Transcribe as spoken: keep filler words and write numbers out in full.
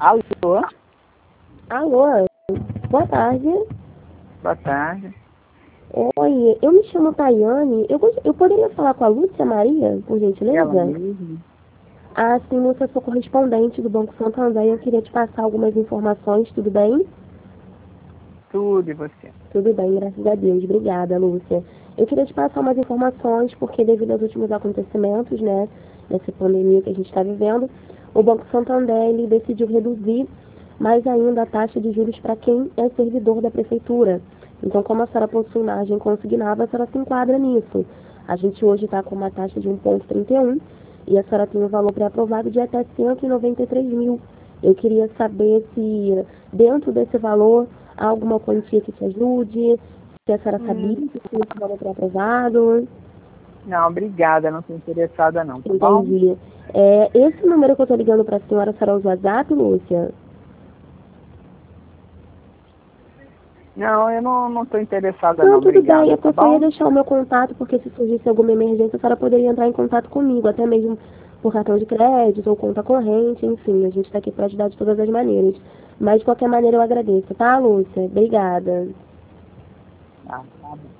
Alô? Alô, boa tarde. Boa tarde. Oi, eu me chamo Tayane. Eu, gost- eu poderia falar com a Lúcia Maria, por Ela gentileza? mesmo? Ah, sim, Lúcia, eu sou correspondente do Banco Santander. Eu queria te passar algumas informações, tudo bem? Tudo e você? Tudo bem, graças a Deus. Obrigada, Lúcia. Eu queria te passar umas informações, porque devido aos últimos acontecimentos, né, dessa pandemia que a gente está vivendo, o Banco Santander ele decidiu reduzir mais ainda a taxa de juros para quem é servidor da prefeitura. Então, como a senhora possui margem consignada, a senhora se enquadra nisso. A gente hoje está com uma taxa de um vírgula trinta e um e a senhora tem um valor pré-aprovado de até cento e noventa e três mil. Eu queria saber se, dentro desse valor, há alguma quantia que te ajude, se a senhora sabia Hum, que tinha esse valor pré-aprovado. não, obrigada, não estou interessada não, tá bom? Entendi. É, esse número que eu tô ligando para a senhora, a senhora usa o WhatsApp, Lúcia? Não, eu não não estou interessada Não, não, tudo bem, obrigada, é porque tá eu só ia bom? deixar o meu contato, porque se surgisse alguma emergência, a senhora poderia entrar em contato comigo, até mesmo por cartão de crédito ou conta corrente, enfim, a gente está aqui para ajudar de todas as maneiras. Mas de qualquer maneira eu agradeço, tá, Lúcia? Obrigada. Ah, tá bom.